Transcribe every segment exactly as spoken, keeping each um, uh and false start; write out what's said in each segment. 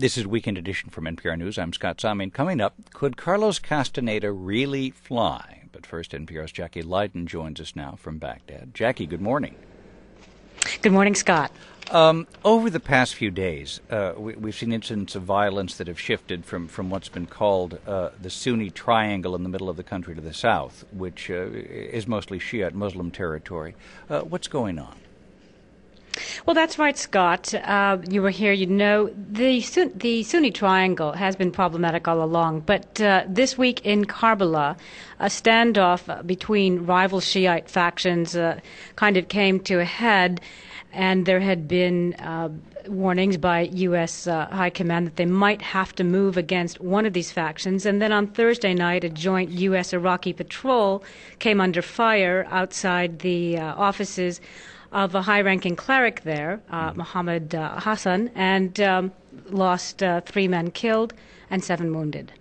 This is Weekend Edition from N P R News. I'm Scott Samin. Coming up, could Carlos Castaneda really fly? But first, N P R's Jackie Leiden joins us now from Baghdad. Jackie, good morning. Good morning, Scott. Um, over the past few days, uh, we, we've seen incidents of violence that have shifted from, from what's been called uh, the Sunni triangle in the middle of the country to the south, which uh, is mostly Shiite Muslim territory. Uh, what's going on? Well, that's right, Scott. Uh, you were here, you know. The, Sun- the Sunni Triangle has been problematic all along, but uh, this week in Karbala, a standoff between rival Shiite factions uh, kind of came to a head, and there had been uh, warnings by U S Uh, High Command that they might have to move against one of these factions. And then on Thursday night, a joint U S Iraqi patrol came under fire outside the uh, offices of a high-ranking cleric there, uh, Mohammed uh, Hassan, and um, lost uh, three men killed and seven wounded.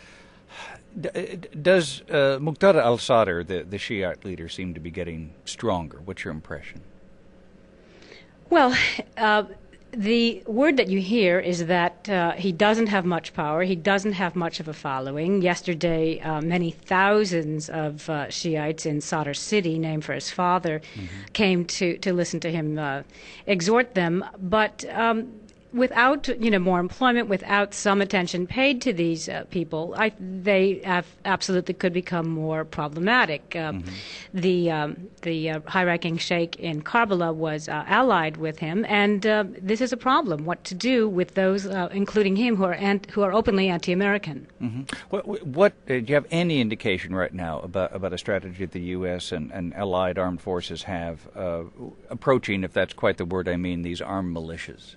D- does uh, Muqtada al-Sadr, the, the Shiite leader, seem to be getting stronger? What's your impression? Well, uh, the word that you hear is that uh, he doesn't have much power. He doesn't have much of a following. Yesterday, uh, many thousands of uh, Shiites in Sadr City, named for his father, mm-hmm. came to, to listen to him uh, exhort them. But um, without, you know, more employment, without some attention paid to these uh, people, I, they have absolutely could become more problematic. Uh, mm-hmm. The um, the uh, high-ranking sheikh in Karbala was uh, allied with him, and uh, this is a problem. What to do with those, uh, including him, who are ant- who are openly anti-American? Mm-hmm. What, what uh, do you have any indication right now about about a strategy that the U S and, and allied armed forces have uh, approaching, if that's quite the word I mean, these armed militias?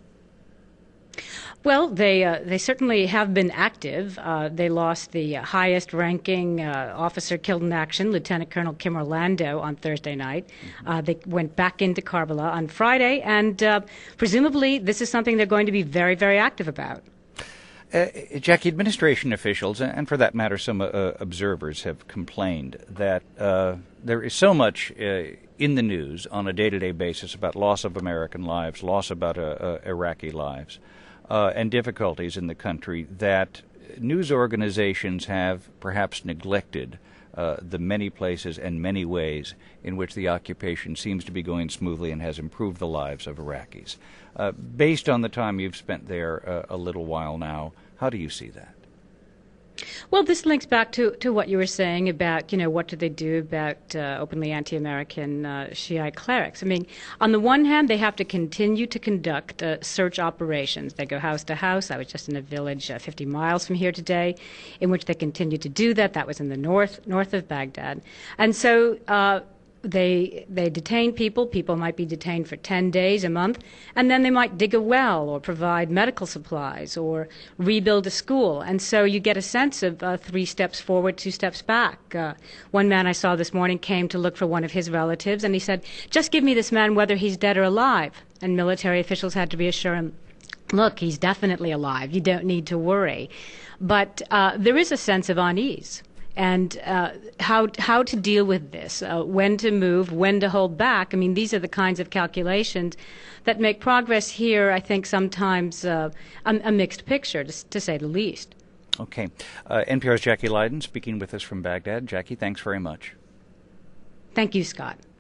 Well, they uh, they certainly have been active. Uh, they lost the highest-ranking uh, officer killed in action, Lieutenant Colonel Kim Orlando, on Thursday night. Mm-hmm. Uh, they went back into Karbala on Friday, and uh, presumably this is something they're going to be very, very active about. Uh, Jackie, administration officials, and for that matter some uh, observers, have complained that uh, there is so much uh, in the news on a day-to-day basis about loss of American lives, loss about uh, uh, Iraqi lives, uh, and difficulties in the country that news organizations have perhaps neglected uh, the many places and many ways in which the occupation seems to be going smoothly and has improved the lives of Iraqis. Uh, based on the time you've spent there uh, a little while now, how do you see that? Well, this links back to, to what you were saying about, you know, what do they do about uh, openly anti-American uh, Shiite clerics? I mean, on the one hand, they have to continue to conduct uh, search operations. They go house to house. I was just in a village uh, fifty miles from here today in which they continue to do that. That was in the north north of Baghdad. And so uh, They they detain people. People might be detained for ten days, a month, and then they might dig a well or provide medical supplies or rebuild a school. And so you get a sense of uh, three steps forward, two steps back. Uh, one man I saw this morning came to look for one of his relatives, and he said, "Just give me this man whether he's dead or alive." And military officials had to reassure him, "Look, he's definitely alive. You don't need to worry." But uh, there is a sense of unease. And uh, how how to deal with this, uh, when to move, when to hold back. I mean, these are the kinds of calculations that make progress here, I think, sometimes uh, a, a mixed picture, to, to say the least. Okay. Uh, N P R's Jackie Leiden speaking with us from Baghdad. Jackie, thanks very much. Thank you, Scott.